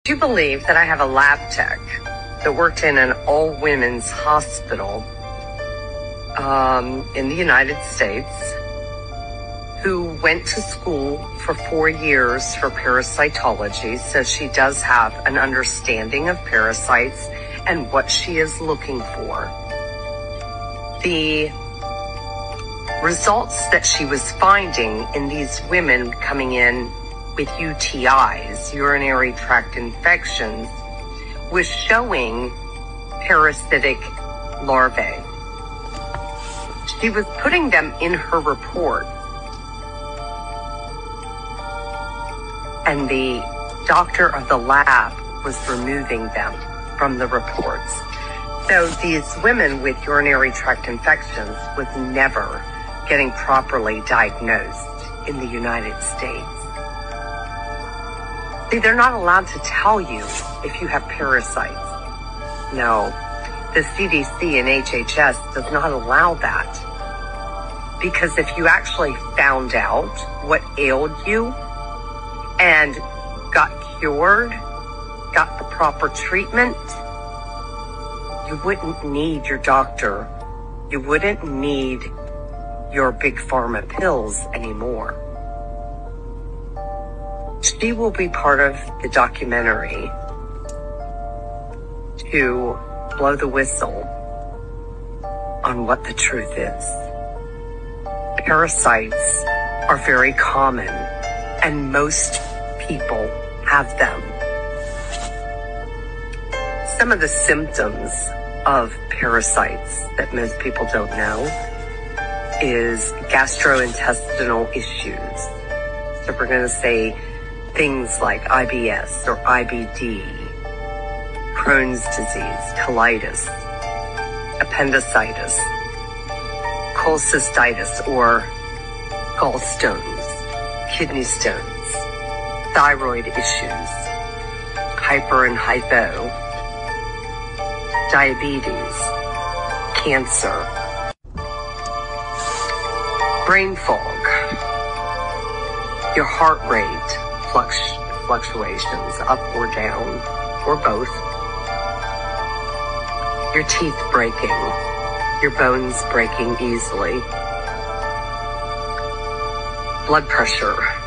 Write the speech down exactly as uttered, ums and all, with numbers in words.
Do you believe that I have a lab tech that worked in an all-women's hospital um, in the United States who went to school for four years for parasitology, so she does have an understanding of parasites and what she is looking for. The results that she was finding in these women coming in with U T Is, urinary tract infections, was showing parasitic larvae. She was putting them in her report, and the doctor of the lab was removing them from the reports. So these women with urinary tract infections was never getting properly diagnosed in the United States. See, they're not allowed to tell you if you have parasites. No, the C D C and H H S does not allow that. Because if you actually found out what ailed you and got cured, got the proper treatment, you wouldn't need your doctor. You wouldn't need your big pharma pills anymore. She will be part of the documentary to blow the whistle on what the truth is. Parasites are very common, and most people have them. Some of the symptoms of parasites that most people don't know is gastrointestinal issues. So we're going to say things like I B S or I B D, Crohn's disease, colitis, appendicitis, cholecystitis or gallstones, kidney stones, thyroid issues, hyper and hypo, diabetes, cancer, brain fog, your heart rate flux- fluctuations up or down, or both, your teeth breaking, your bones breaking easily, blood pressure,